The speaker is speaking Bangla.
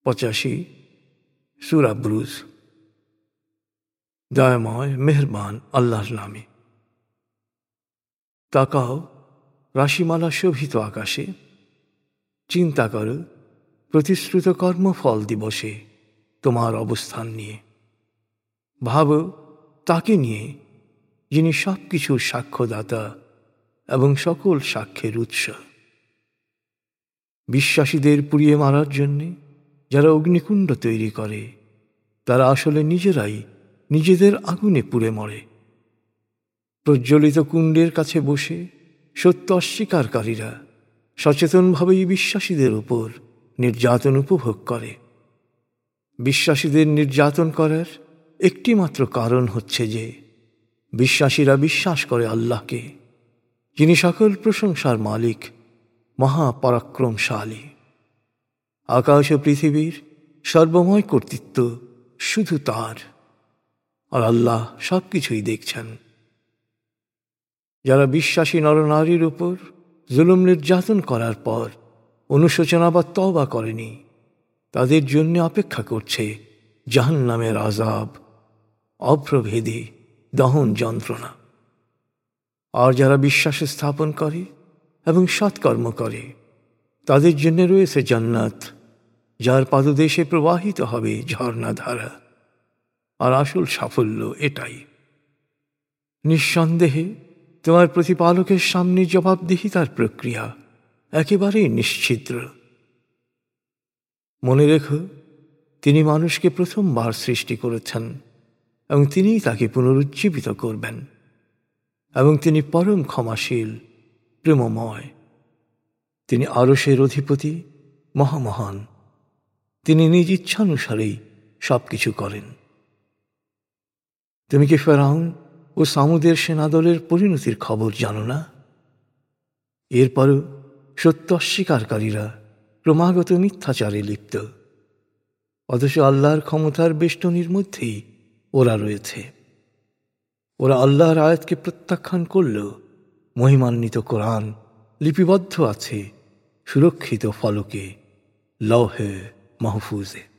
85 সূরা বুরুজ। দয়াময় মেহেরবান আল্লাহর নামে। তাকাও রাশিমালা শোভিত আকাশে, চিন্তা করো প্রতিশ্রুত কর্মফল দিবসে তোমার অবস্থান নিয়ে। ভাবো তাকে নিয়ে যিনি সব কিছুর সাক্ষ্যদাতা এবং সকল সাক্ষ্যের উৎস। বিশ্বাসীদের পুড়িয়ে মারার জন্যে যারা অগ্নিকুণ্ড তৈরি করে, তারা আসলে নিজেরাই নিজেদের আগুনে পুড়ে মরে। প্রজ্বলিত কুণ্ডের কাছে বসে সত্য অস্বীকারীরা সচেতনভাবেই বিশ্বাসীদের উপর নির্যাতন উপভোগ করে। বিশ্বাসীদের নির্যাতন করার একটি মাত্র কারণ হচ্ছে যে বিশ্বাসীরা বিশ্বাস করে আল্লাহকে, যিনি সকল প্রশংসার মালিক, মহাপরাক্রমশালী। আকাশ ও পৃথিবীর সর্বময় কর্তৃত্ব শুধু তার, আর আল্লাহ সব কিছুই দেখছেন। যারা বিশ্বাসী নরনারীর উপর জুলুম নির্যাতন করার পর অনুশোচনা বা তওবা করেনি, তাদের জন্য অপেক্ষা করছে জাহান্নামের আযাব, অপ্রভেদী দহন যন্ত্রণা। আর যারা বিশ্বাস স্থাপন করে এবং সৎকর্ম করে, তাদের জন্য রয়েছে জান্নাত, যার পাদদেশে প্রবাহিত হবে ঝর্ণাধারা। আর আসল সাফল্য এটাই। নিঃসন্দেহে তোমার প্রতিপালকের সামনে জবাবদিহিতার প্রক্রিয়া একেবারেই নিশ্ছিদ্র। মনে রেখো, তিনি মানুষকে প্রথমবার সৃষ্টি করেছেন এবং তিনিই তাকে পুনরুজ্জীবিত করবেন, এবং তিনি পরম ক্ষমাশীল, প্রেমময়। তিনি আরশের অধিপতি, মহামহান। তিনি নিজ ইচ্ছানুসারেই সবকিছু করেন। তুমি কি ফেরাউন ও সামুদের সেনাদলের পরিণতির খবর জানো না? এরপরও সত্য অস্বীকারীরা ক্রমাগত মিথ্যাচারে লিপ্ত, অথচ আল্লাহর ক্ষমতার বেষ্টনীর মধ্যেই ওরা রয়েছে। ওরা আল্লাহর আয়াতকে প্রত্যাখ্যান করলেও মহিমান্বিত কোরআন লিপিবদ্ধ আছে সুরক্ষিত ফলকে, লৌহে মাহফুজে।